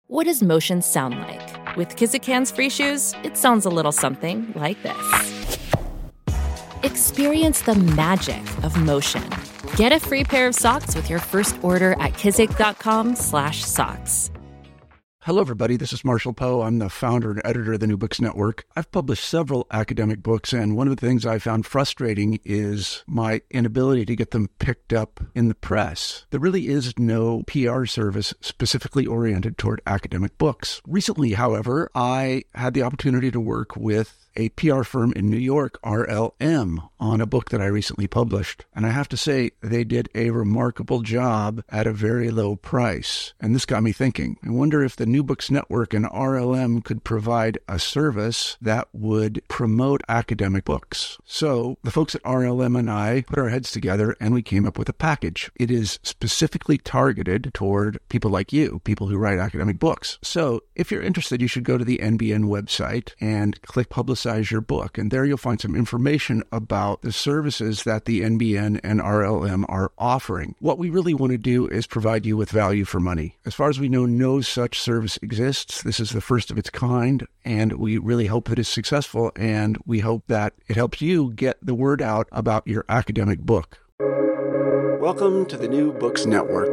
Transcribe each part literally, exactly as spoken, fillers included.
What does motion sound like? With Kizikans free shoes, it sounds a little something like this. Experience the magic of motion. Get a free pair of socks with your first order at kizik.com slash socks. Hello, everybody. This is Marshall Poe. I'm the founder and editor of the New Books Network. I've published several academic books, and one of the things I found frustrating is my inability to get them picked up in the press. There really is no P R service specifically oriented toward academic books. Recently, however, I had the opportunity to work with a P R firm in New York, R L M, on a book that I recently published. And I have to say, they did a remarkable job at a very low price. And this got me thinking. I wonder if the New Books Network and R L M could provide a service that would promote academic books. So the folks at R L M and I put our heads together and we came up with a package. It is specifically targeted toward people like you, people who write academic books. So if you're interested, you should go to the N B N website and click Publicize your book. And there you'll find some information about the services that the N B N and R L M are offering. What we really want to do is provide you with value for money. As far as we know, no such service exists. This is the first of its kind, and we really hope that it's successful, and we hope that it helps you get the word out about your academic book. Welcome to the New Books Network.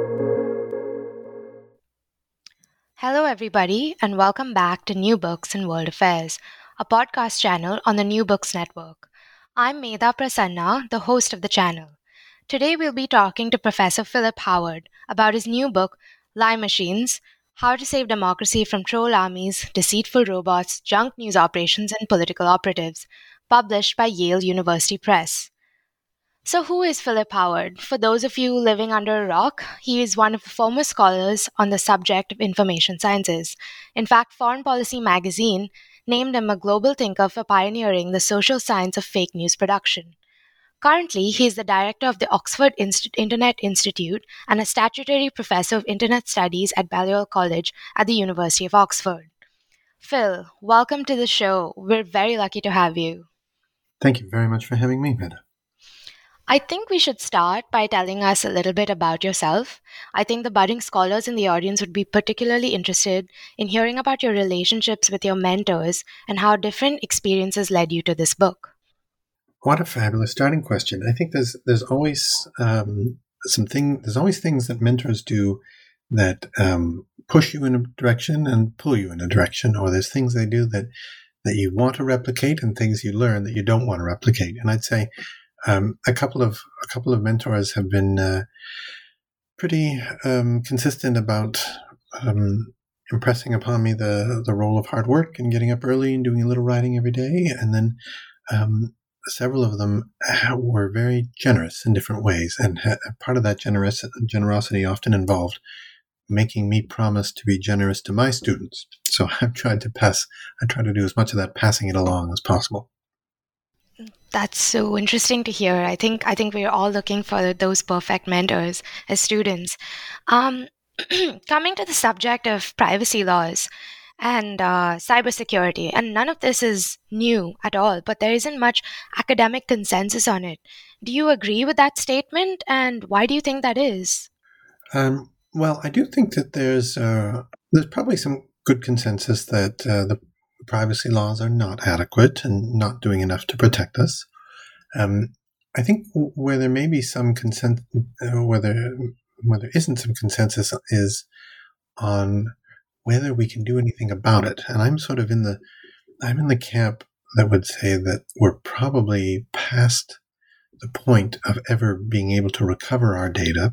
Hello, everybody, and welcome back to New Books and World Affairs, a podcast channel on the New Books Network. I'm Medha Prasanna, the host of the channel. Today we'll be talking to Professor Philip Howard about his new book, Lie Machines: How to Save Democracy from Troll Armies, Deceitful Robots, Junk News Operations, and Political Operatives, published by Yale University Press. So who is Philip Howard? For those of you living under a rock, he is one of the foremost scholars on the subject of information sciences. In fact, Foreign Policy magazine named him a global thinker for pioneering the social science of fake news production. Currently, he is the director of the Oxford Inst- Internet Institute and a statutory professor of Internet Studies at Balliol College at the University of Oxford. Phil, welcome to the show. We're very lucky to have you. Thank you very much for having me, Medha. I think we should start by telling us a little bit about yourself. I think the budding scholars in the audience would be particularly interested in hearing about your relationships with your mentors and how different experiences led you to this book. What a fabulous starting question. I think there's there's always um, something there's always things that mentors do that um, push you in a direction and pull you in a direction, or there's things they do that that you want to replicate and things you learn that you don't want to replicate. And I'd say Um, a couple of a couple of mentors have been uh, pretty um, consistent about um, impressing upon me the the role of hard work and getting up early and doing a little writing every day. And then um, several of them were very generous in different ways, and ha- part of that generous generosity often involved making me promise to be generous to my students. So I've tried to pass. I try to do as much of that passing it along as possible. That's so interesting to hear. I think I think we're all looking for those perfect mentors as students. Um, coming to the subject of privacy laws and uh, cybersecurity, and none of this is new at all, but there isn't much academic consensus on it. Do you agree with that statement, and why do you think that is? Um, well, I do think that there's uh, there's probably some good consensus that uh, the privacy laws are not adequate and not doing enough to protect us. Um, I think where there may be some consent, uh, where, there, where there isn't some consensus is on whether we can do anything about it. And I'm sort of in the, I'm in the camp that would say that we're probably past the point of ever being able to recover our data.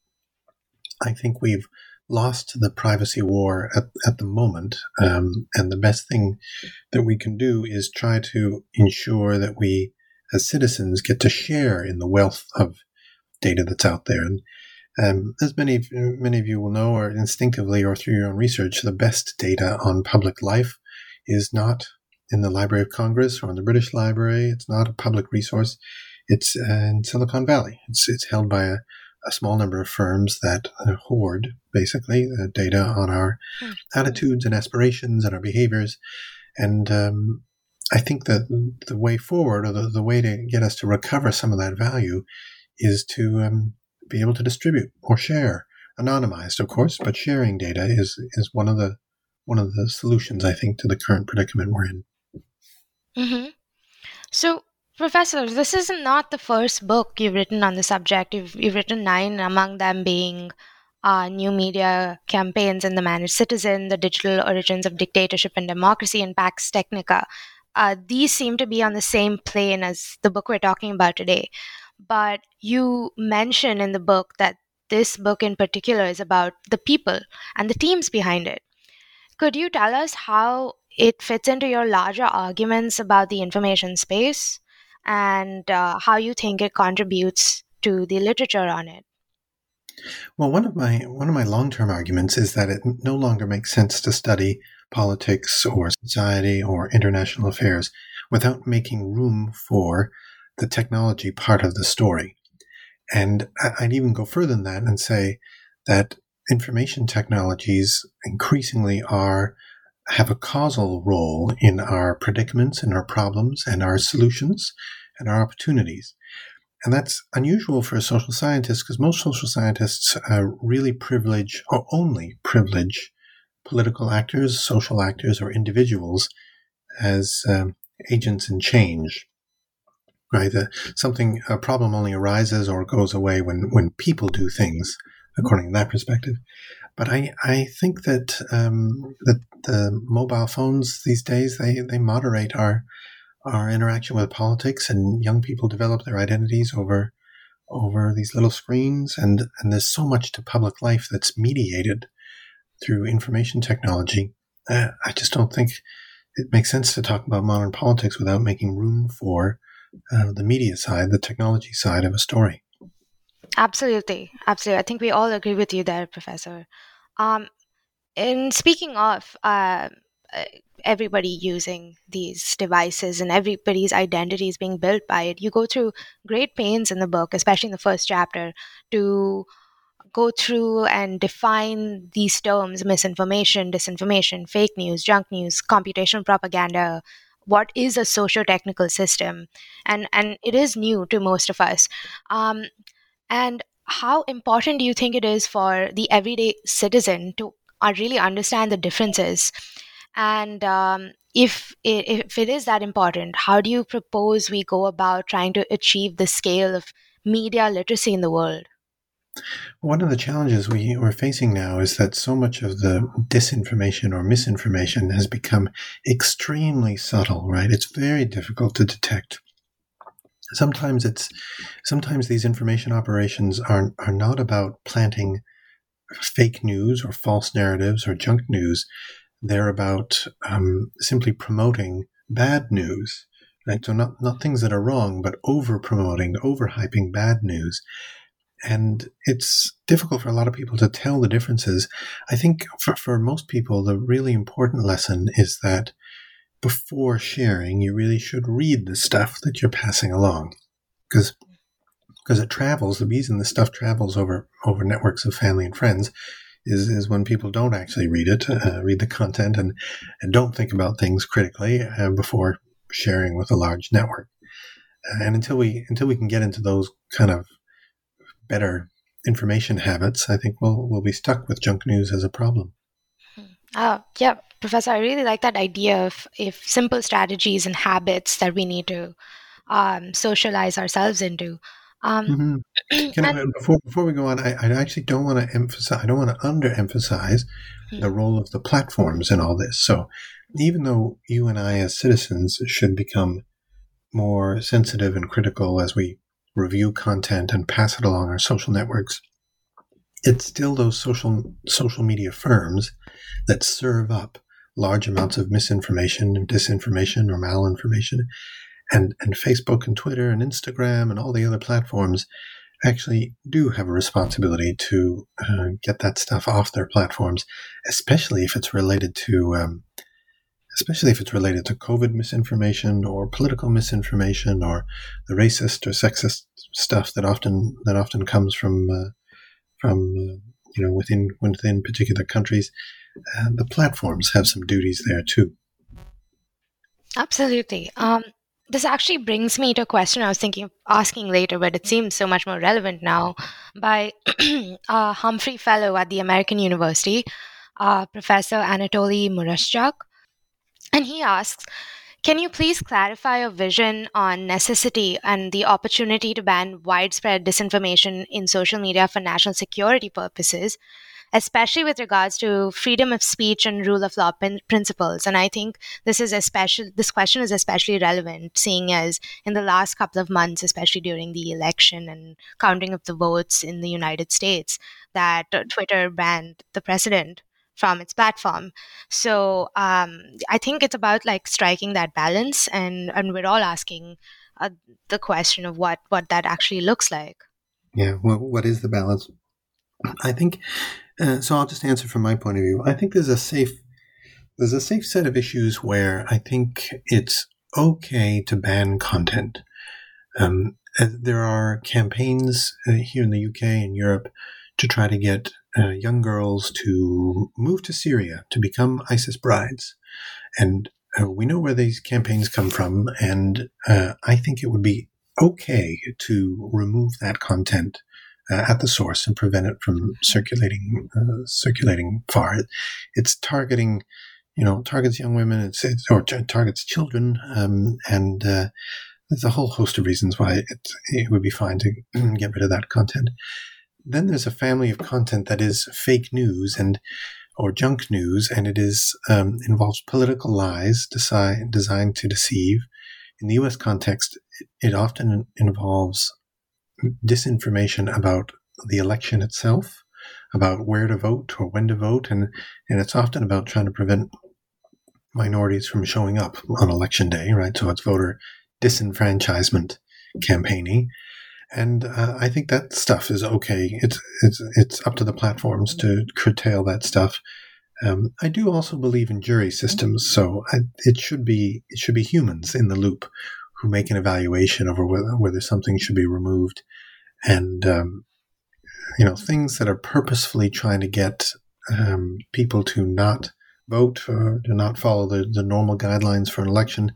I think we've lost the privacy war at, at the moment. Um, and the best thing that we can do is try to ensure that we, as citizens, get to share in the wealth of data that's out there. And um, as many of, many of you will know, or instinctively or through your own research, the best data on public life is not in the Library of Congress or in the British Library. It's not a public resource. It's uh, in Silicon Valley. It's, it's held by a a small number of firms that uh, hoard, basically, uh, data on our mm-hmm. attitudes and aspirations and our behaviors. And um, I think that the way forward, or the, the way to get us to recover some of that value, is to um, be able to distribute or share anonymized, of course, but sharing data is is one of the one of the solutions, I think, to the current predicament we're in. Mm-hmm. So, Professor, this is not the first book you've written on the subject. You've, you've written nine, among them being uh, New Media Campaigns and The Managed Citizen, The Digital Origins of Dictatorship and Democracy, and Pax Technica. Uh, these seem to be on the same plane as the book we're talking about today. But you mention in the book that this book in particular is about the people and the teams behind it. Could you tell us how it fits into your larger arguments about the information space and uh, how you think it contributes to the literature on it? Well, one of my one of my long-term arguments is that it no longer makes sense to study politics or society or international affairs without making room for the technology part of the story. And I'd even go further than that and say that information technologies increasingly are have a causal role in our predicaments and our problems and our solutions and our opportunities. And that's unusual for a social scientist because most social scientists uh, really privilege or only privilege political actors, social actors, or individuals as um, agents in change. Right? Uh, something, a problem only arises or goes away when, when people do things, according to that perspective. But I, I think that um, that the mobile phones these days, they, they moderate our our interaction with politics, and young people develop their identities over over these little screens, and, and there's so much to public life that's mediated through information technology. Uh, I just don't think it makes sense to talk about modern politics without making room for uh, the media side, the technology side of a story. Absolutely. Absolutely. I think we all agree with you there, Professor. Um, and speaking of uh, everybody using these devices and everybody's identity is being built by it, you go through great pains in the book, especially in the first chapter, to go through and define these terms: misinformation, disinformation, fake news, junk news, computational propaganda. What is a socio-technical system? And and it is new to most of us. Um, and how important do you think it is for the everyday citizen to uh, really understand the differences? And um, if it, if it is that important, how do you propose we go about trying to achieve the scale of media literacy in the world? One of the challenges we, we're facing now is that so much of the disinformation or misinformation has become extremely subtle, right? It's very difficult to detect. Sometimes it's sometimes these information operations are are not about planting fake news or false narratives or junk news. They're about um, simply promoting bad news, right? So not not things that are wrong, but over promoting, over hyping bad news. And it's difficult for a lot of people to tell the differences. I think for, for most people, the really important lesson is that before sharing, you really should read the stuff that you're passing along, because because it travels. The reason the stuff travels over over networks of family and friends is is when people don't actually read it, uh, read the content, and and don't think about things critically uh, before sharing with a large network. Uh, and until we until we can get into those kind of better information habits, I think we'll we'll be stuck with junk news as a problem. Uh, yeah, Professor, I really like that idea of if simple strategies and habits that we need to um, socialize ourselves into. Um, mm-hmm. Can I, before before we go on, I, I actually don't want to emphasize. I don't want to underemphasize hmm. the role of the platforms in all this. So, even though you and I, as citizens, should become more sensitive and critical as we review content and pass it along our social networks, it's still those social social media firms that serve up large amounts of misinformation and disinformation or malinformation. And, and Facebook and Twitter and Instagram and all the other platforms actually do have a responsibility to uh, get that stuff off their platforms, especially if it's related to um, especially if it's related to COVID misinformation or political misinformation or the racist or sexist stuff that often that often comes from uh, from uh, you know within within particular countries. Uh, the platforms have some duties there too. Absolutely. Um, this actually brings me to a question I was thinking of asking later, but it seems so much more relevant now, by a Humphrey Fellow at the American University, uh, Professor Anatoly Murashchak. And he asks, can you please clarify your vision on necessity and the opportunity to ban widespread disinformation in social media for national security purposes, especially with regards to freedom of speech and rule of law prin- principles? And I think this is especially this question is especially relevant, seeing as in the last couple of months, especially during the election and counting of the votes in the United States, that uh, Twitter banned the president from its platform. So um, I think it's about like striking that balance, and and we're all asking uh, the question of what what that actually looks like. Yeah, well, what is the balance? I think uh, so. I'll just answer from my point of view. I think there's a safe there's a safe set of issues where I think it's okay to ban content. Um, there are campaigns uh, here in the U K and Europe to try to get uh, young girls to move to Syria to become ISIS brides, and uh, we know where these campaigns come from. And uh, I think it would be okay to remove that content Uh, at the source and prevent it from circulating uh, circulating far. It, it's targeting, you know, targets young women, it's, it's or t- targets children, um, and uh, there's a whole host of reasons why it, it would be fine to get rid of that content. Then there's a family of content that is fake news and or junk news, and it is um, involves political lies desi- designed to deceive. In the U S context, it, it often involves disinformation about the election itself, about where to vote or when to vote, and, and it's often about trying to prevent minorities from showing up on election day, right? So it's voter disenfranchisement campaigning. And uh, I think that stuff is okay. It's it's it's up to the platforms to curtail that stuff. Um, I do also believe in jury systems, so I, it should be it should be humans in the loop who make an evaluation over whether, whether something should be removed. And, um, you know, things that are purposefully trying to get um, people to not vote or to not follow the, the normal guidelines for an election,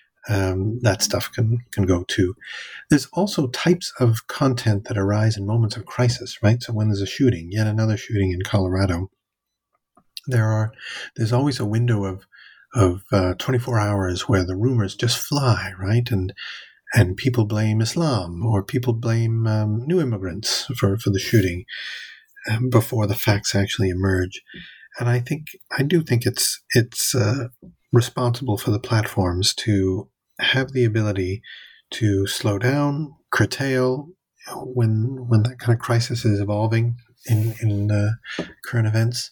um, that stuff can, can go too. There's also types of content that arise in moments of crisis, right? So when there's a shooting, yet another shooting in Colorado, there are there's always a window of of uh, twenty-four hours where the rumors just fly, right? And and people blame Islam or people blame um, new immigrants for, for the shooting um, before the facts actually emerge. And I think I do think it's it's uh, responsible for the platforms to have the ability to slow down, curtail when when that kind of crisis is evolving in in uh, current events.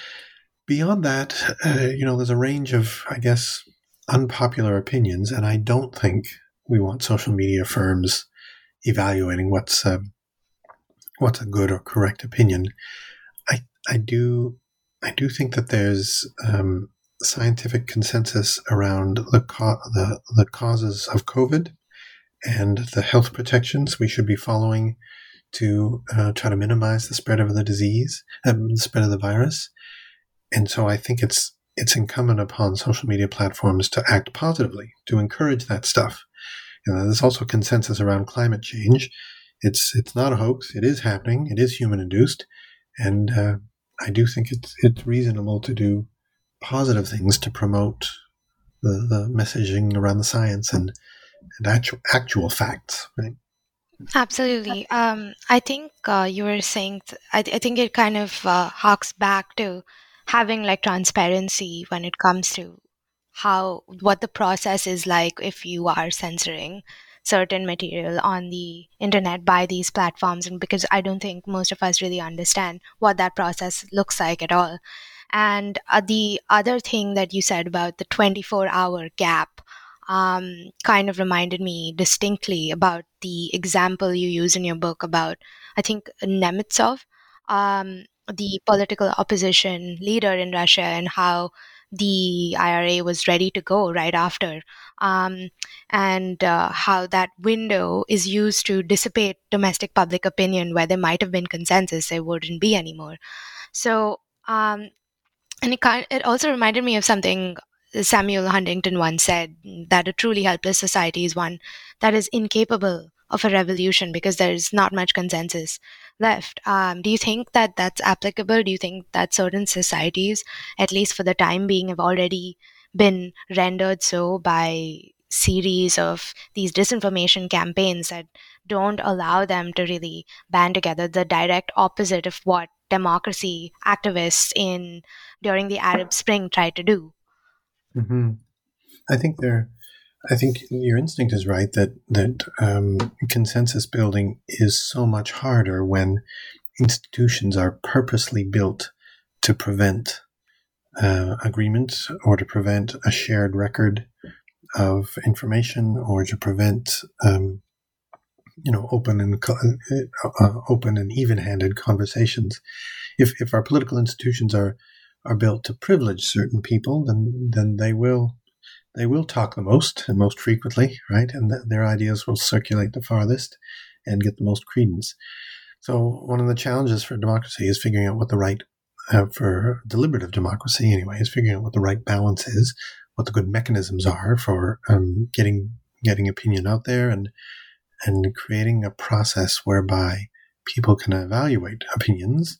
Beyond that, uh, you know, there's a range of, I guess, unpopular opinions, and I don't think we want social media firms evaluating what's uh, what's a good or correct opinion. I I do I do think that there's um, scientific consensus around the, co- the the causes of COVID and the health protections we should be following to uh, try to minimize the spread of the disease, um, the spread of the virus. And so I think it's it's incumbent upon social media platforms to act positively, to encourage that stuff. You know, there's also consensus around climate change. It's it's not a hoax. It is happening. It is human induced, and uh, I do think it's it's reasonable to do positive things to promote the, the messaging around the science and, and actual actual facts, right? Absolutely. Um, I think uh, you were saying, th- I, I think it kind of uh, harks back to having like transparency when it comes to how, what the process is like if you are censoring certain material on the internet by these platforms. And because I don't think most of us really understand what that process looks like at all. And uh, the other thing that you said about the twenty-four hour gap um, kind of reminded me distinctly about the example you use in your book about, I think, Nemetsov, um, the political opposition leader in Russia, and how the I R A was ready to go right after, um, and uh, how that window is used to dissipate domestic public opinion where there might have been consensus, there wouldn't be anymore. So, um, and it kind it also reminded me of something Samuel Huntington once said that a truly helpless society is one that is incapable of a revolution because there's not much consensus left. Um, do you think that that's applicable? Do you think that certain societies, at least for the time being, have already been rendered so by series of these disinformation campaigns that don't allow them to really band together, the direct opposite of what democracy activists in during the Arab Spring tried to do? Mm-hmm. I think they're I think your instinct is right that that um, consensus building is so much harder when institutions are purposely built to prevent uh, agreement or to prevent a shared record of information or to prevent um, you know open and uh, open and even-handed conversations. If if our political institutions are are built to privilege certain people, then then they will. They will talk the most and most frequently, right? And th- their ideas will circulate the farthest and get the most credence. So one of the challenges for democracy is figuring out what the right, uh, for deliberative democracy anyway, is figuring out what the right balance is, what the good mechanisms are for um, getting getting opinion out there and and creating a process whereby people can evaluate opinions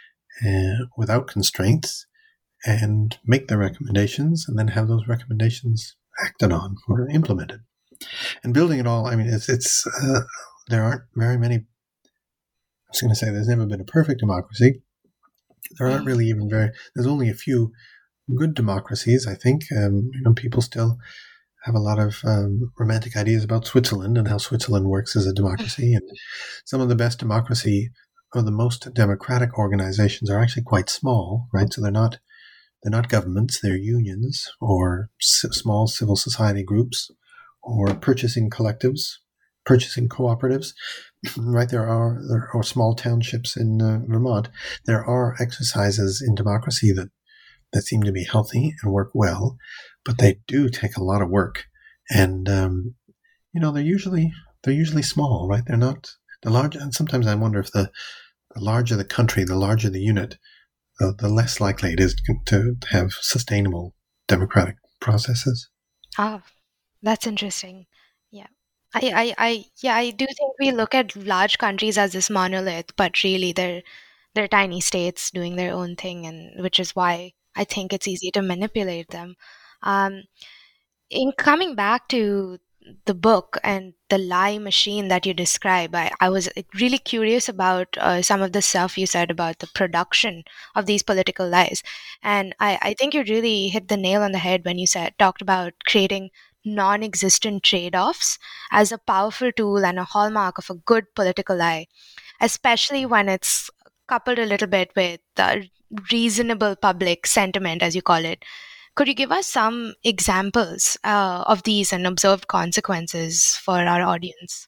uh, without constraints and make their recommendations, and then have those recommendations acted on or implemented. And building it all, I mean, it's, it's uh, there aren't very many, I was going to say there's never been a perfect democracy. There aren't really even very, there's only a few good democracies, I think. Um, you know, people still have a lot of um, romantic ideas about Switzerland and how Switzerland works as a democracy. And some of the best democracy or the most democratic organizations are actually quite small, right? So they're not They're not governments, they're unions or s- small civil society groups or purchasing collectives, purchasing cooperatives, right? There are, there are small townships in uh, Vermont. There are exercises in democracy that, that seem to be healthy and work well, but they do take a lot of work. And, um, you know, they're usually, they're usually small, right? They're not the large. And sometimes I wonder if the, the larger the country, the larger the unit, The, the less likely it is to have sustainable democratic processes. Ah, that's interesting. Yeah. I, I, I, yeah, I do think we look at large countries as this monolith, but really they're they're tiny states doing their own thing, and which is why I think it's easy to manipulate them. Um, in coming back to the book and the lie machine that you describe, I, I was really curious about uh, some of the stuff you said about the production of these political lies. And I, I think you really hit the nail on the head when you said talked about creating non-existent trade-offs as a powerful tool and a hallmark of a good political lie, especially when it's coupled a little bit with the reasonable public sentiment, as you call it. Could you give us some examples uh, of these and observed consequences for our audience?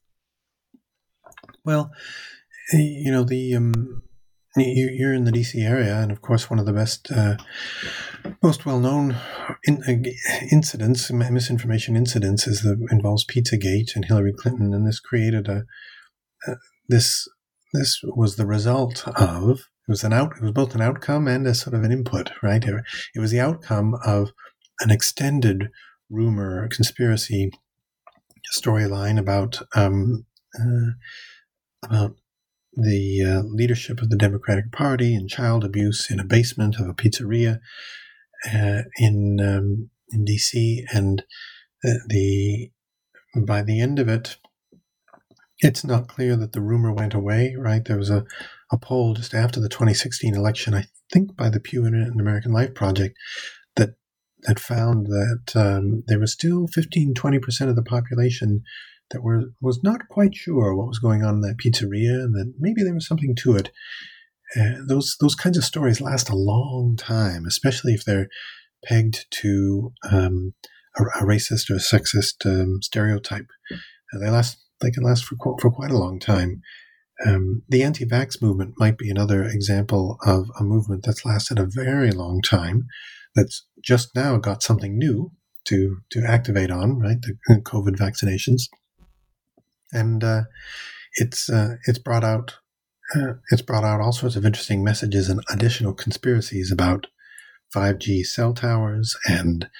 Well, you know, the um, you're in the D C area, and of course, one of the best, uh, most well-known in, uh, incidents, misinformation incidents, is the involves Pizzagate and Hillary Clinton, and this created a uh, this this was the result of. It was an out. It was both an outcome and a sort of an input, right? It, it was the outcome of an extended rumor, conspiracy storyline about um, uh, about the uh, leadership of the Democratic Party and child abuse in a basement of a pizzeria uh, in um, in D C, and the, the by the end of it, it's not clear that the rumor went away, right? There was a, a poll just after the twenty sixteen election, I think by the Pew Internet and American Life Project, that that found that um, there was still fifteen, twenty percent of the population that were was not quite sure what was going on in that pizzeria, and that maybe there was something to it. Uh, those those kinds of stories last a long time, especially if they're pegged to um, a, a racist or a sexist um, stereotype. Uh, they last. They can last for for quite a long time. Um, the anti-vax movement might be another example of a movement that's lasted a very long time, that's just now got something new to to activate on, right? The COVID vaccinations, and uh, it's uh, it's brought out uh, it's brought out all sorts of interesting messages and additional conspiracies about five G cell towers and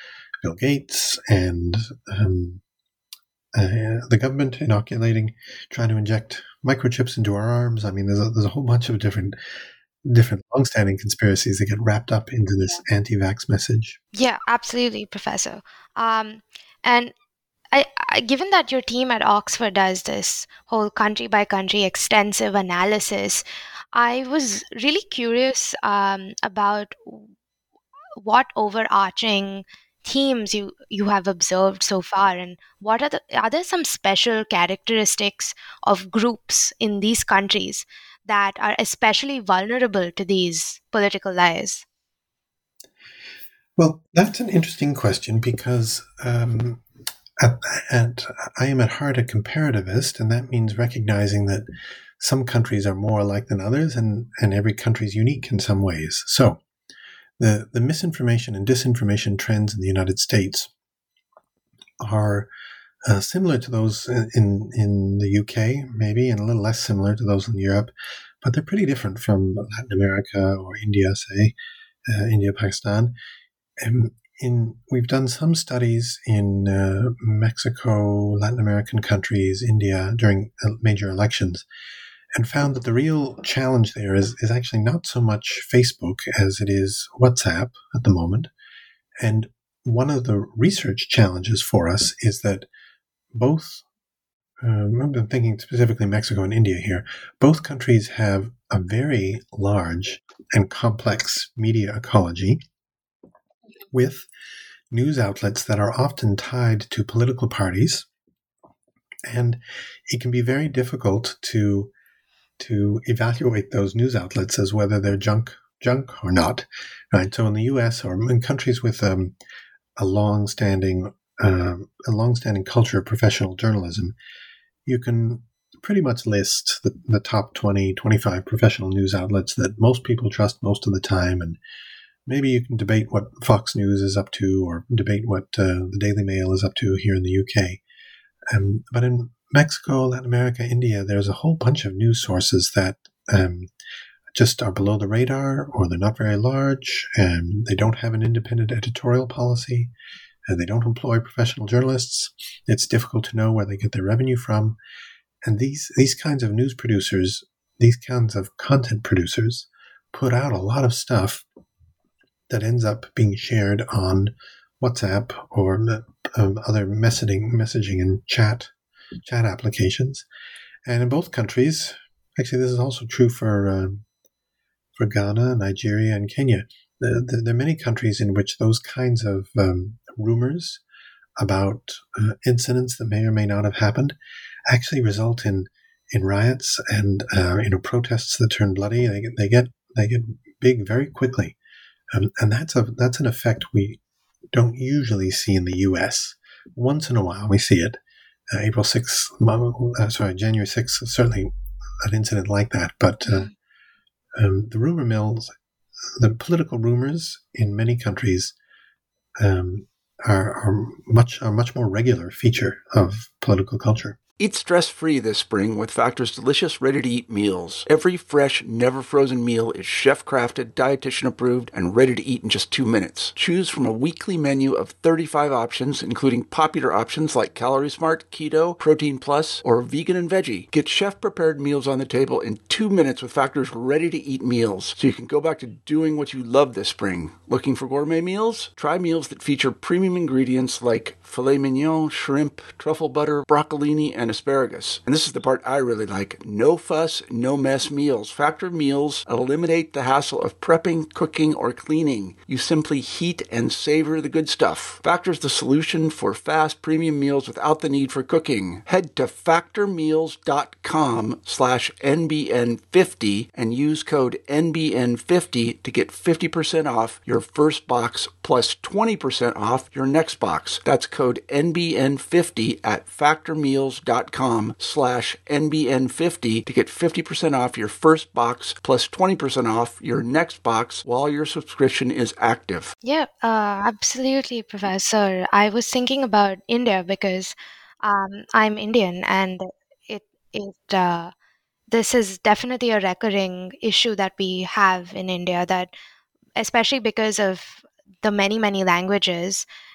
Bill Gates and um, uh, the government inoculating, trying to inject microchips into our arms. I mean, there's a, there's a whole bunch of different different longstanding conspiracies that get wrapped up into this anti-vax message. Yeah, absolutely, Professor. Um, and I, I, given that your team at Oxford does this whole country by country extensive analysis, I was really curious um, about what overarching themes you you have observed so far, and what are the are there some special characteristics of groups in these countries that are especially vulnerable to these political lies? Well, that's an interesting question because um, at, at, I am at heart a comparativist, and that means recognizing that some countries are more alike than others, and, and every country is unique in some ways. So the, the misinformation and disinformation trends in the United States are uh, similar to those in, in the U K, maybe, and a little less similar to those in Europe, but they're pretty different from Latin America or India, say, uh, India, Pakistan. Um, in we've done some studies in uh, Mexico, Latin American countries, India during major elections, and found that the real challenge there is is actually not so much Facebook as it is WhatsApp at the moment. And one of the research challenges for us is that both, um, I'm thinking specifically Mexico and India here, both countries have a very large and complex media ecology with news outlets that are often tied to political parties, and it can be very difficult to to evaluate those news outlets as whether they're junk junk or not. Right. So in the U S or in countries with um, a long-standing um, a long-standing culture of professional journalism, you can pretty much list the, the top twenty, twenty-five professional news outlets that most people trust most of the time, and maybe you can debate what Fox News is up to or debate what uh, the Daily Mail is up to here in the U K. Um, but in Mexico, Latin America, India, there's a whole bunch of news sources that um, just are below the radar, or they're not very large, and they don't have an independent editorial policy, and they don't employ professional journalists. It's difficult to know where they get their revenue from. And these, these kinds of news producers, these kinds of content producers, put out a lot of stuff that ends up being shared on WhatsApp or um, other messaging, messaging and chat chat applications. And in both countries, actually, this is also true for um, for Ghana, Nigeria, and Kenya. There, there are many countries in which those kinds of um, rumors about uh, incidents that may or may not have happened actually result in in riots and uh, you know protests that turn bloody. They get they get they get big very quickly. Um, and that's a that's an effect we don't usually see in the U S. Once in a while, we see it. Uh, April sixth, uh, sorry, January sixth, certainly an incident like that. But uh, um, the rumor mills, the political rumors in many countries um, are, are much are much more regular feature of political culture. Eat stress-free this spring with Factor's delicious, ready-to-eat meals. Every fresh, never-frozen meal is chef-crafted, dietitian-approved, and ready to eat in just two minutes. Choose from a weekly menu of thirty-five options, including popular options like Calorie Smart, Keto, Protein Plus, or Vegan and Veggie. Get chef-prepared meals on the table in two minutes with Factor's ready-to-eat meals, so you can go back to doing what you love this spring. Looking for gourmet meals? Try meals that feature premium ingredients like filet mignon, shrimp, truffle butter, broccolini, and asparagus. And this is the part I really like. No fuss, no mess meals. Factor meals eliminate the hassle of prepping, cooking, or cleaning. You simply heat and savor the good stuff. Factor's the solution for fast premium meals without the need for cooking. Head to factormeals.com slash NBN50 and use code N B N fifty to get fifty percent off your first box plus twenty percent off your next box. That's code N B N fifty at factormeals.com slash NBN50 to get fifty percent off your first box plus twenty percent off your next box while your subscription is active. Yeah, uh, absolutely, Professor. I was thinking about India because um, I'm Indian, and it it uh, this is definitely a recurring issue that we have in India, that especially because of the many, many languages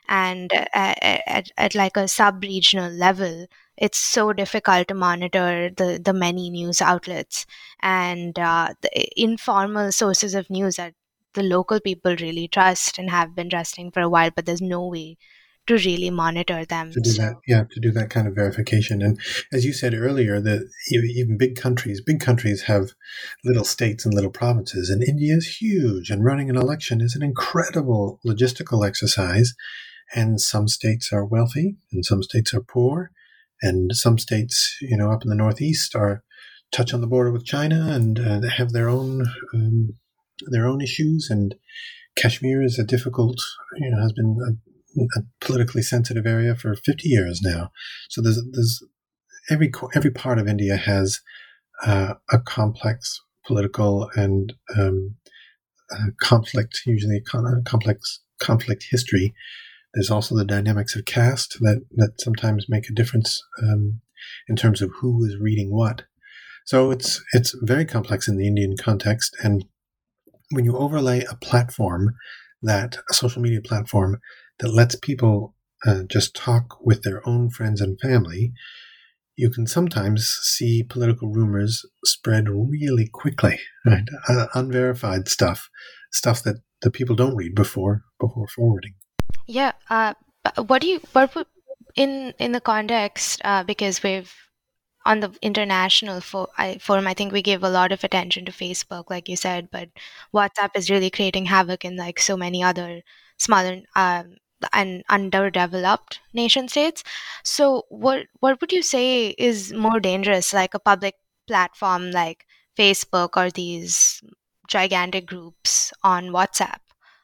and uh, at, at, at like a sub-regional level, it's so difficult to monitor the, the many news outlets and uh, the informal sources of news that the local people really trust and have been trusting for a while, but there's no way to really monitor them. To do So, that, yeah, to do that kind of verification. And as you said earlier, that even big countries, big countries have little states and little provinces, and India is huge, and running an election is an incredible logistical exercise. And some states are wealthy, and some states are poor, and some states, you know, up in the Northeast are touch on the border with China, and uh, they have their own um, their own issues. And Kashmir is a difficult, you know, has been a a politically sensitive area for fifty years now. So there's there's every every part of India has uh, a complex political and um, uh, conflict, usually a complex conflict history. There's also the dynamics of caste that that sometimes make a difference um, in terms of who is reading what. So it's it's very complex in the Indian context. And when you overlay a platform, that a social media platform that lets people uh, just talk with their own friends and family, you can sometimes see political rumors spread really quickly, right? Uh, unverified stuff, stuff that the people don't read before before forwarding. Yeah. Uh, what do you what would in in the context uh, because we've on the international for, I, forum, I think we give a lot of attention to Facebook, like you said, but WhatsApp is really creating havoc in like so many other smaller um, and underdeveloped nation states. So what what would you say is more dangerous, like a public platform like Facebook or these gigantic groups on WhatsApp?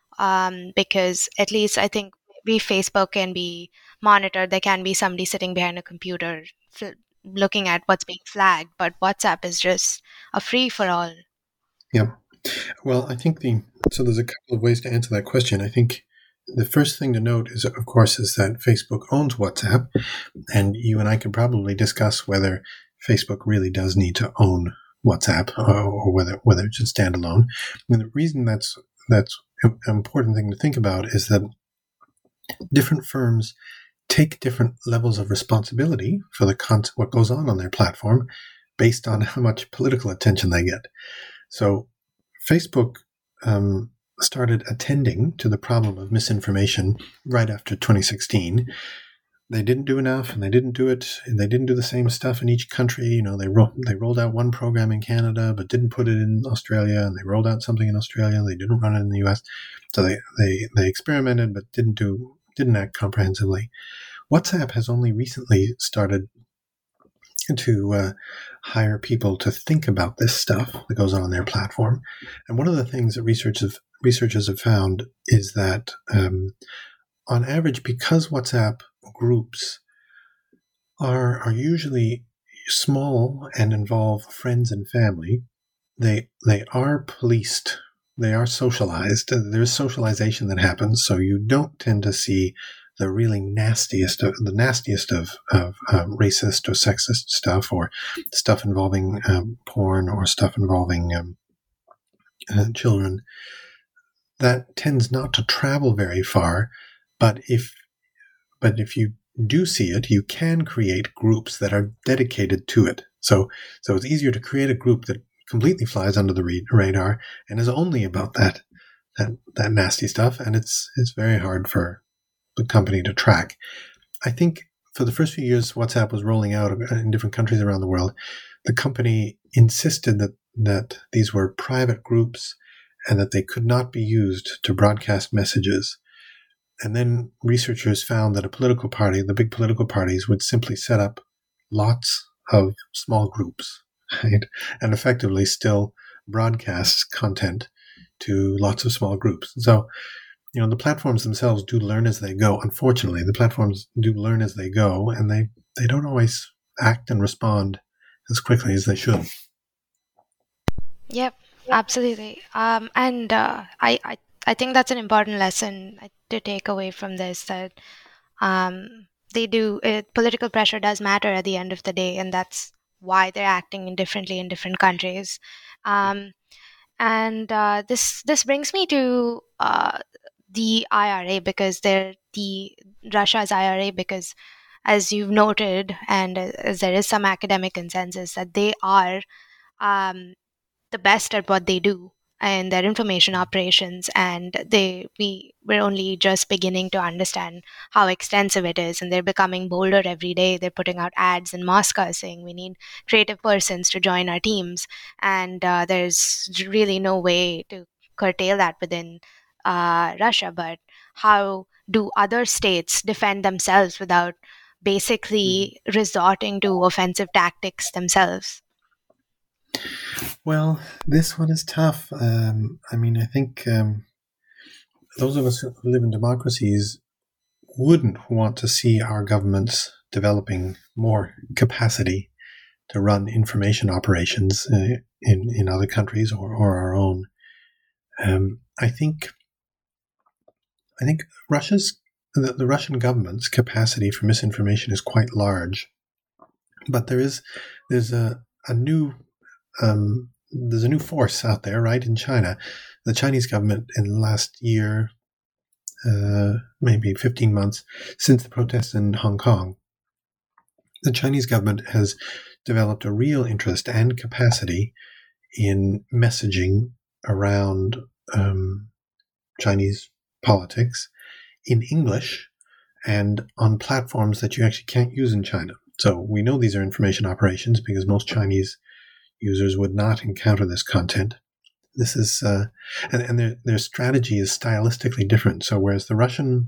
Um, because at least I think maybe Facebook can be monitored. There can be somebody sitting behind a computer fl- looking at what's being flagged, but WhatsApp is just a free for all. Yeah. Well, I think the so there's a couple of ways to answer that question. I think the first thing to note is, of course, is that Facebook owns WhatsApp, and you and I could probably discuss whether Facebook really does need to own WhatsApp or, or whether whether it should stand alone. And the reason that's that's an important thing to think about is that different firms take different levels of responsibility for the con- what goes on on their platform based on how much political attention they get. So Facebook um, started attending to the problem of misinformation right after twenty sixteen. They didn't do enough, and they didn't do it. And they didn't do the same stuff in each country. You know, they ro- they rolled out one program in Canada, but didn't put it in Australia, and they rolled out something in Australia. They didn't run it in the U S. So they they they experimented, but didn't do didn't act comprehensively. WhatsApp has only recently started to uh, hire people to think about this stuff that goes on on their platform. And one of the things that researchers researchers have found is that um, on average, because WhatsApp groups are are usually small and involve friends and family, they they are policed. They are socialized. There's socialization that happens, so you don't tend to see the really nastiest of the nastiest of, of um, racist or sexist stuff, or stuff involving um, porn, or stuff involving um, uh, children. That tends not to travel very far, but if but if you do see it, you can create groups that are dedicated to it. So so it's easier to create a group that completely flies under the radar and is only about that that that nasty stuff, and it's it's very hard for the company to track. I think for the first few years WhatsApp was rolling out in different countries around the world, the company insisted that that these were private groups and that they could not be used to broadcast messages. And then researchers found that a political party, the big political parties, would simply set up lots of small groups, right? And effectively still broadcast content to lots of small groups. So, you know, the platforms themselves do learn as they go. Unfortunately, the platforms do learn as they go, and they, they don't always act and respond as quickly as they should. Yep, absolutely. Um, and uh, I, I, I think that's an important lesson to take away from this, that um, they do, it, political pressure does matter at the end of the day, and that's why they're acting differently in different countries. Um, and uh, this this brings me to uh, the I R A, because there the Russia's I R A because, as you've noted, and as there is some academic consensus, that they are um, the best at what they do and their information operations, and they we we're only just beginning to understand how extensive it is, and they're becoming bolder every day. They're putting out ads in Moscow saying we need creative persons to join our teams, and uh, there's really no way to curtail that within uh, Russia. But how do other states defend themselves without basically resorting to offensive tactics themselves? Well, this one is tough. Um, I mean, I think um, those of us who live in democracies wouldn't want to see our governments developing more capacity to run information operations uh, in, in other countries or, or our own. Um, I think I think Russia's the, the Russian government's capacity for misinformation is quite large, but there is there's a a new um, there's a new force out there, right, in China. The Chinese government in the last year, uh, maybe fifteen months since the protests in Hong Kong, the Chinese government has developed a real interest and capacity in messaging around um, Chinese politics in English and on platforms that you actually can't use in China. So we know these are information operations because most Chinese users would not encounter this content. This is, uh, and, and their, their strategy is stylistically different. So whereas the Russian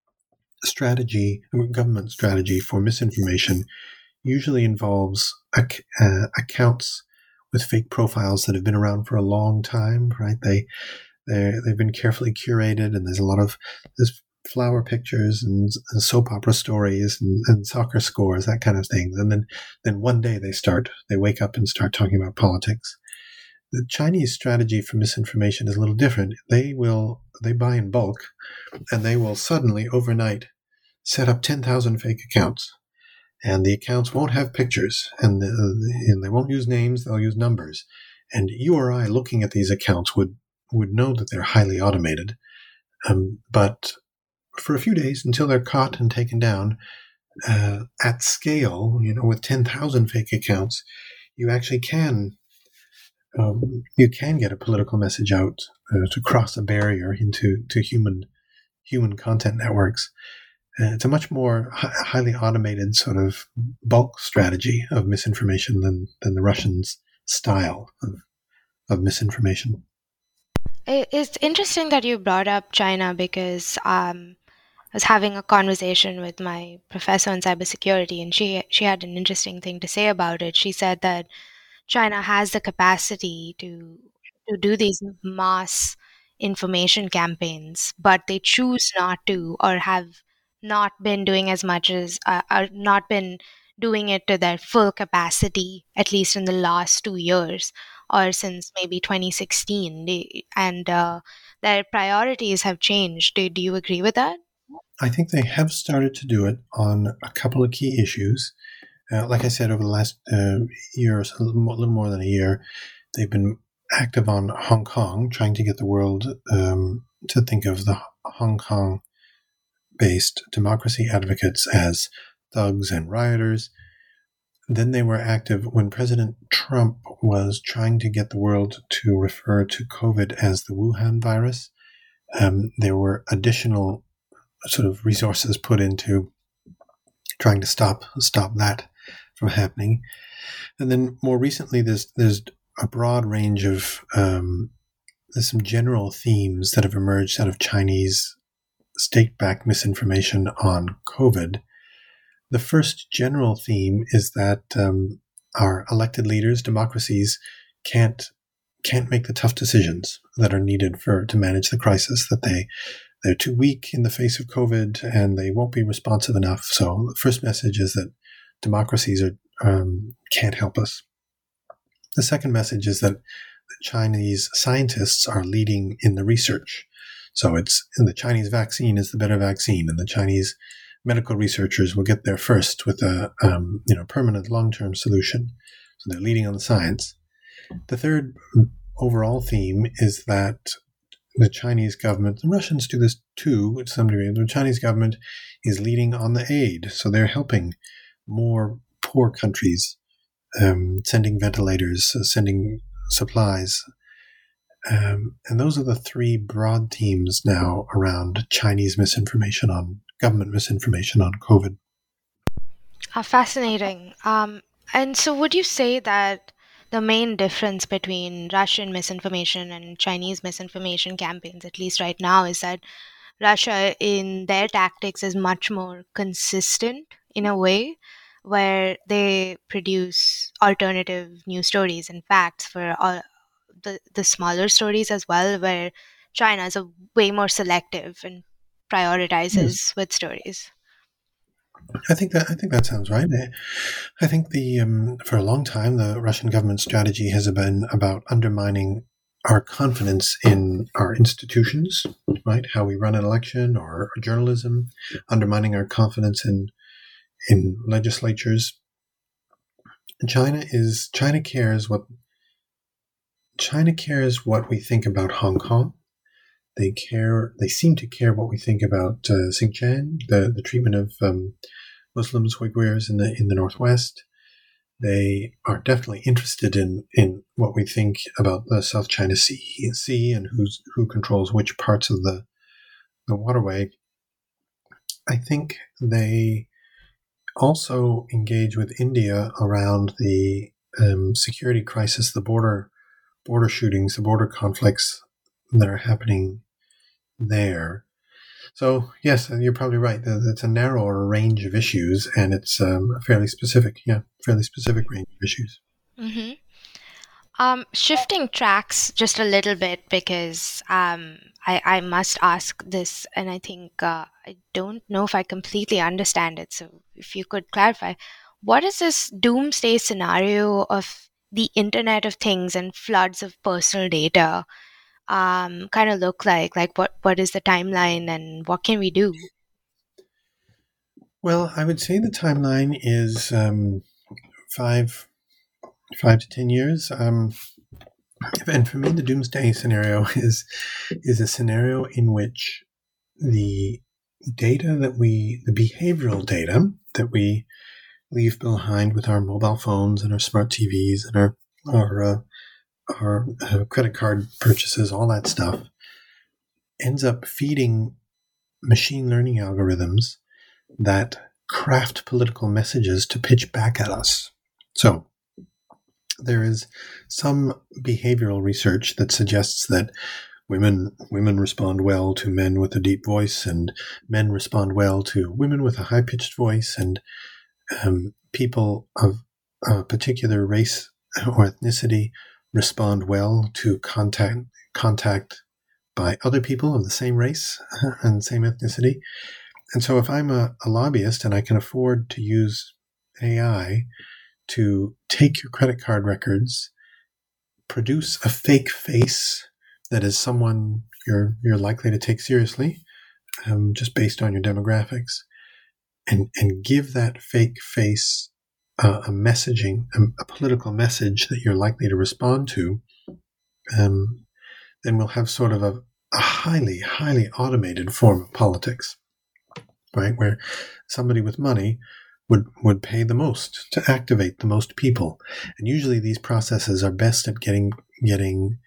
strategy, government strategy for misinformation usually involves ac- uh, accounts with fake profiles that have been around for a long time, right? They they they've been carefully curated, and there's a lot of there's flower pictures and, and soap opera stories and, and soccer scores, that kind of thing. And then then one day they start they wake up and start talking about politics. The Chinese strategy for misinformation is a little different. They will they buy in bulk, and they will suddenly overnight set up ten thousand fake accounts. And the accounts won't have pictures, and, the, and they won't use names, they'll use numbers. And you or I looking at these accounts would, would know that they're highly automated. Um, but for a few days, until they're caught and taken down, uh, at scale, you know, with ten thousand fake accounts, you actually can, um, you can get a political message out uh, to cross a barrier into to human human content networks. Uh, it's a much more hi- highly automated sort of bulk strategy of misinformation than, than the Russians' style of, of misinformation. It's interesting that you brought up China because um, I was having a conversation with my professor in cybersecurity, and she she had an interesting thing to say about it. She said that China has the capacity to to do these mass information campaigns, but they choose not to, or have not been doing as much as, uh, or not been doing it to their full capacity, at least in the last two years or since maybe twenty sixteen. They- And uh, their priorities have changed. Do, do you agree with that? I think they have started to do it on a couple of key issues. Uh, like I said, over the last uh, year, or so, a little more, little more than a year, they've been active on Hong Kong, trying to get the world um, to think of the Hong Kong based democracy advocates as thugs and rioters. Then they were active when President Trump was trying to get the world to refer to COVID as the Wuhan virus. Um, there were additional sort of resources put into trying to stop stop that from happening. And then more recently, there's there's a broad range of um, there's some general themes that have emerged out of Chinese state-backed misinformation on COVID. The first general theme is that um, our elected leaders, democracies, can't can't make the tough decisions that are needed for to manage the crisis. That they they're too weak in the face of COVID, and they won't be responsive enough. So the first message is that democracies are um, can't help us. The second message is that the Chinese scientists are leading in the research. So it's and the Chinese vaccine is the better vaccine, and the Chinese medical researchers will get there first with a um, you know permanent long-term solution. So they're leading on the science. The third overall theme is that the Chinese government, the Russians do this too to some degree, the Chinese government is leading on the aid. So they're helping more poor countries, um, sending ventilators, uh, sending supplies. Um, and those are the three broad themes now around Chinese misinformation on government misinformation on COVID. Uh, fascinating. Um, and so would you say that the main difference between Russian misinformation and Chinese misinformation campaigns, at least right now, is that Russia in their tactics is much more consistent in a way where they produce alternative news stories and facts for all the, the smaller stories as well, where China is a way more selective and prioritizes Yes. with stories. I think that I think that sounds right. I think the um, for a long time the Russian government strategy has been about undermining our confidence in our institutions, right? How we run an election or journalism, undermining our confidence in in legislatures. China is China cares what China cares what we think about Hong Kong. They care. They seem to care what we think about uh, Xinjiang, the the treatment of um, Muslims, Uyghurs in the in the Northwest. They are definitely interested in, in what we think about the South China Sea, sea and who's who controls which parts of the the waterway. I think they also engage with India around the um, security crisis, the border border shootings, the border conflicts that are happening there. So, yes, you're probably right. It's a narrower range of issues, and it's um, a fairly specific, yeah, fairly specific range of issues. Mm-hmm. Um, shifting tracks just a little bit because um, I, I must ask this, and I think uh, I don't know if I completely understand it. So, if you could clarify, what is this doomsday scenario of the Internet of Things and floods of personal data um, kind of look like? Like, what, what is the timeline and what can we do? Well, I would say the timeline is um, five, five to ten years. Um, and for me, the doomsday scenario is is a scenario in which the data that we, the behavioral data that we leave behind with our mobile phones and our smart T Vs and our our uh, our uh, credit card purchases, all that stuff, ends up feeding machine learning algorithms that craft political messages to pitch back at us. So there is some behavioral research that suggests that women women respond well to men with a deep voice, and men respond well to women with a high-pitched voice, and um, people of a particular race or ethnicity respond well to contact contact by other people of the same race and same ethnicity. And so if I'm a, a lobbyist and I can afford to use A I to take your credit card records, produce a fake face that is someone you're you're likely to take seriously, um, just based on your demographics, and and give that fake face uh, a messaging, a, a political message that you're likely to respond to, um, then we'll have sort of a, a highly, highly automated form of politics, right? Where somebody with money would, would pay the most to activate the most people. And usually these processes are best at getting getting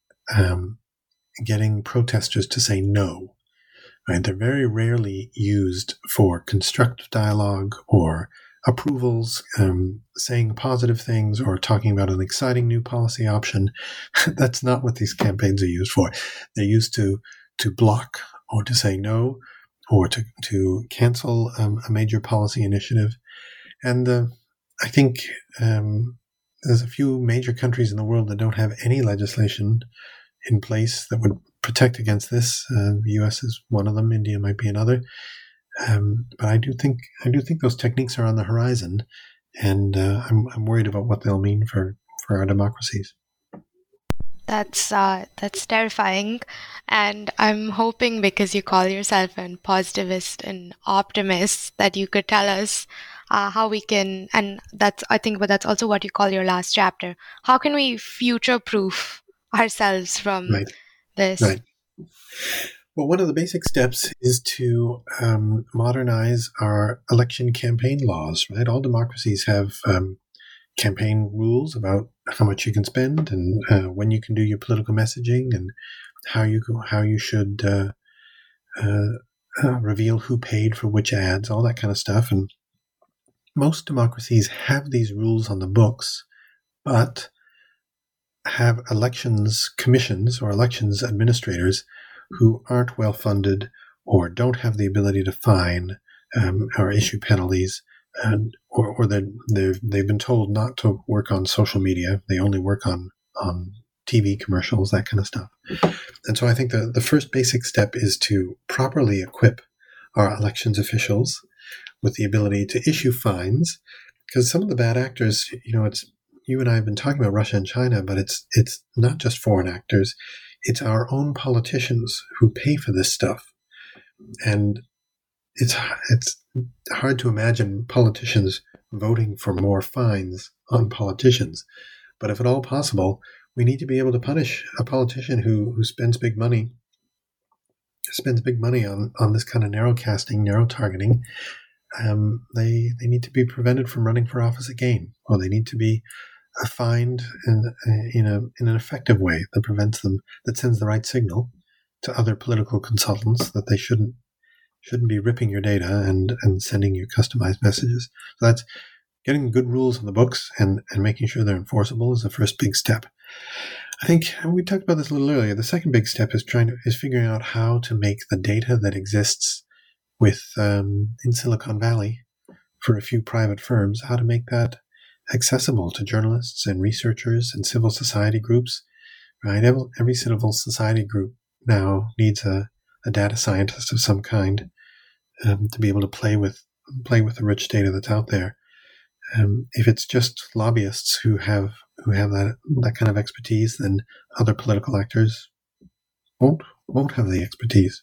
um, getting protesters to say no. Right? They're very rarely used for constructive dialogue or approvals, um, saying positive things or talking about an exciting new policy option. That's not what these campaigns are used for. They're used to to block or to say no or to, to cancel um, a major policy initiative. And uh, I think um, there's a few major countries in the world that don't have any legislation in place that would protect against this. Uh, the U S is one of them. India might be another. Um, but I do think I do think those techniques are on the horizon, and uh, I'm I'm worried about what they'll mean for, for our democracies. That's uh, that's terrifying, and I'm hoping, because you call yourself a positivist and optimist, that you could tell us uh, how we can, and that's I think, but that's also what you call your last chapter. How can we future-proof ourselves from Right. this? Right. Well, one of the basic steps is to um, modernize our election campaign laws, right? All democracies have um, campaign rules about how much you can spend and uh, when you can do your political messaging and how you how you should uh, uh, uh, reveal who paid for which ads, all that kind of stuff. And most democracies have these rules on the books, but have elections commissions or elections administrators who aren't well funded or don't have the ability to fine um, or issue penalties, and, or, or they've, they've been told not to work on social media. They only work on, on T V commercials, that kind of stuff. And so I think the, the first basic step is to properly equip our elections officials with the ability to issue fines, because some of the bad actors, you know, it's you and I have been talking about Russia and China, but it's it's not just foreign actors. It's our own politicians who pay for this stuff. And it's it's hard to imagine politicians voting for more fines on politicians. But if at all possible, we need to be able to punish a politician who, who spends big money, spends big money on, on this kind of narrow casting, narrow targeting. Um, they they need to be prevented from running for office again, or they need to be uh, fined in, in a in an effective way that prevents them, that sends the right signal to other political consultants that they shouldn't shouldn't be ripping your data and, and sending you customized messages. So that's getting good rules on the books and, and making sure they're enforceable is the first big step. I think we talked about this a little earlier. The second big step is trying to is figuring out how to make the data that exists with um, in Silicon Valley for a few private firms, how to make that accessible to journalists and researchers and civil society groups. Right, every, every civil society group now needs a, a data scientist of some kind um, to be able to play with play with the rich data that's out there. Um, if it's just lobbyists who have who have that that kind of expertise, then other political actors won't won't have the expertise.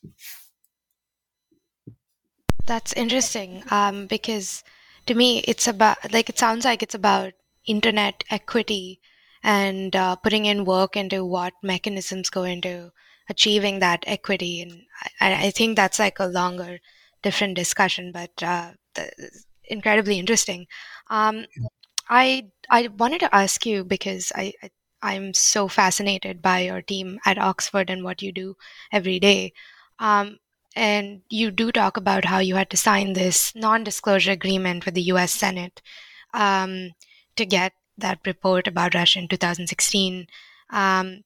That's interesting, um, because to me, it's about, like, it sounds like it's about internet equity and uh, putting in work into what mechanisms go into achieving that equity. And I, I think that's like a longer, different discussion, but uh, the, incredibly interesting. Um, I I wanted to ask you, because I, I I'm so fascinated by your team at Oxford and what you do every day. Um, And you do talk about how you had to sign this non-disclosure agreement with the U S Senate um, to get that report about Russia in two thousand sixteen. Um,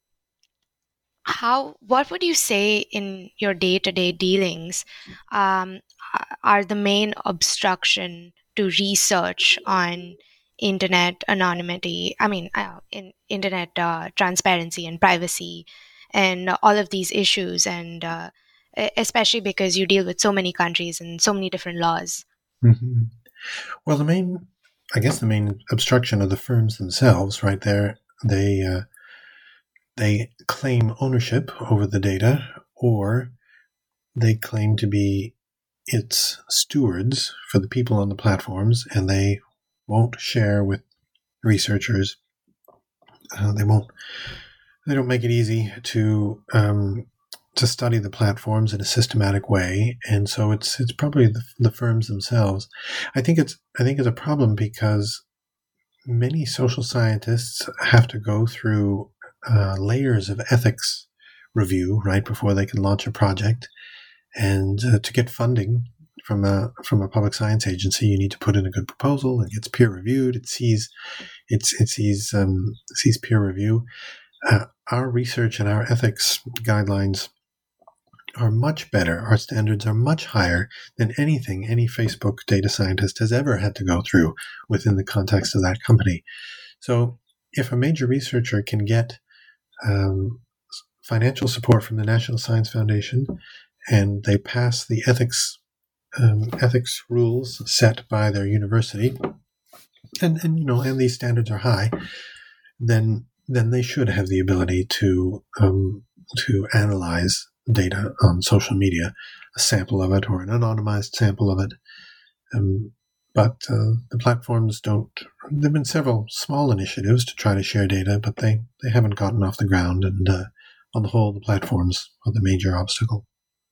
how? What would you say in your day-to-day dealings um, are the main obstruction to research on internet anonymity? I mean, uh, in internet uh, transparency and privacy, and all of these issues, and uh, especially because you deal with so many countries and so many different laws. Mm-hmm. Well, the main, I guess, the main obstruction of the firms themselves, right there, they uh, they claim ownership over the data, or they claim to be its stewards for the people on the platforms, and they won't share with researchers. Uh, they won't. They don't make it easy to. Um, to study the platforms in a systematic way, and so it's it's probably the, the firms themselves. I think it's I think it's a problem because many social scientists have to go through uh, layers of ethics review right before they can launch a project, and uh, to get funding from a from a public science agency, you need to put in a good proposal. It gets peer reviewed. It sees it's it sees um, sees peer review. Uh, our research and our ethics guidelines are much better. Our standards are much higher than anything any Facebook data scientist has ever had to go through within the context of that company. So if a major researcher can get um, financial support from the National Science Foundation, and they pass the ethics um, ethics rules set by their university, and, and you know, and these standards are high, then then they should have the ability to um, to analyze data on social media, a sample of it or an anonymized sample of it. Um, but uh, the platforms don't. There have been several small initiatives to try to share data, but they, they haven't gotten off the ground. And uh, on the whole, the platforms are the major obstacle.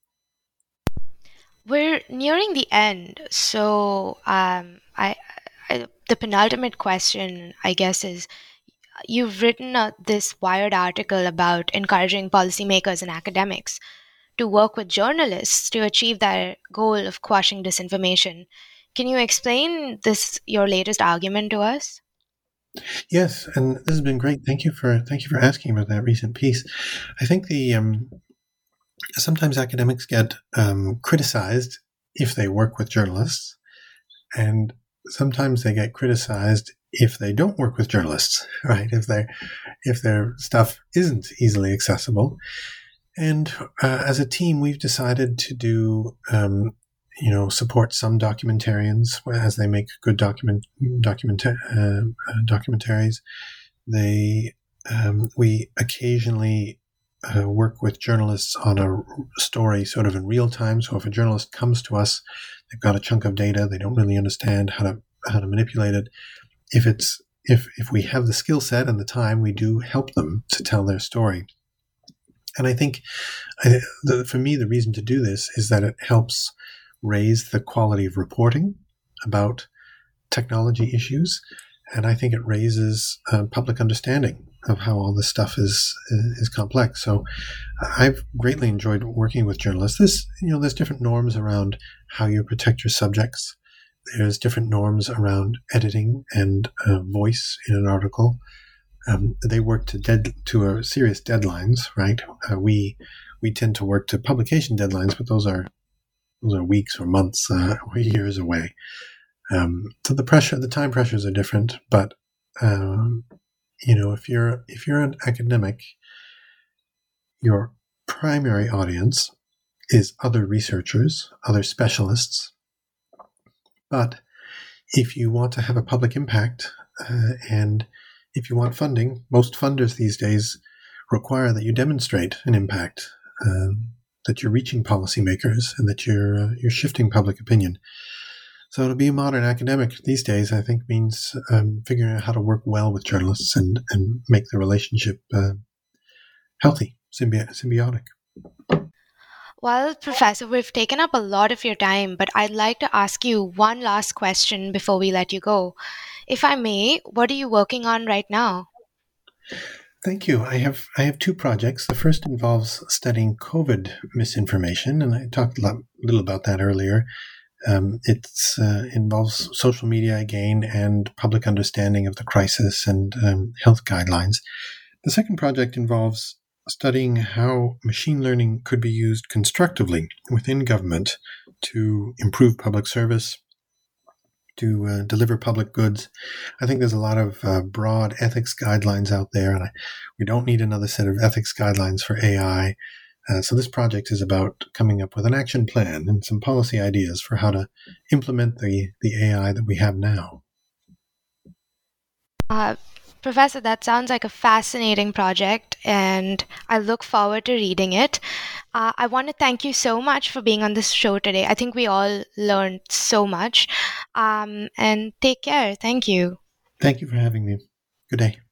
We're nearing the end, so um, I, I, the penultimate question, I guess, is you've written uh, this Wired article about encouraging policymakers and academics to work with journalists to achieve their goal of quashing disinformation. Can you explain this, your latest argument, to us? Yes, and this has been great. Thank you for thank you for asking about that recent piece. I think the um, sometimes academics get um, criticized if they work with journalists, and sometimes they get criticized if they don't work with journalists, right? If they if their stuff isn't easily accessible. And uh, as a team, we've decided to do, um, you know, support some documentarians as they make good document document uh, documentaries. They um, we occasionally uh, work with journalists on a story sort of in real time. So if a journalist comes to us, they've got a chunk of data, they don't really understand how to how to manipulate it. If it's if if we have the skill set and the time, we do help them to tell their story. And I think, I, the, for me, the reason to do this is that it helps raise the quality of reporting about technology issues, and I think it raises uh, public understanding of how all this stuff is is complex. So, I've greatly enjoyed working with journalists. This, you know, there's different norms around how you protect your subjects. There's different norms around editing and uh, voice in an article. Um, they work to dead to a serious deadlines, right? Uh, we we tend to work to publication deadlines, but those are those are weeks or months uh, or years away. Um, so the pressure, the time pressures are different. But um, you know, if you're if you're an academic, your primary audience is other researchers, other specialists. But if you want to have a public impact uh, and if you want funding, most funders these days require that you demonstrate an impact, um, that you're reaching policymakers, and that you're uh, you're shifting public opinion. So to be a modern academic these days, I think, means um, figuring out how to work well with journalists and, and make the relationship uh, healthy, symbi- symbiotic. Well, Professor, we've taken up a lot of your time, but I'd like to ask you one last question before we let you go. If I may, what are you working on right now? Thank you. I have I have two projects. The first involves studying COVID misinformation, and I talked a lot, little about that earlier. Um, it uh, involves social media again and public understanding of the crisis and um, health guidelines. The second project involves studying how machine learning could be used constructively within government to improve public service, to uh, deliver public goods. I think there's a lot of uh, broad ethics guidelines out there, and I, we don't need another set of ethics guidelines for A I. Uh, so this project is about coming up with an action plan and some policy ideas for how to implement the, the A I that we have now. Uh, Professor, that sounds like a fascinating project, and I look forward to reading it. Uh, I want to thank you so much for being on this show today. I think we all learned so much. Um, and take care. Thank you. Thank you for having me. Good day.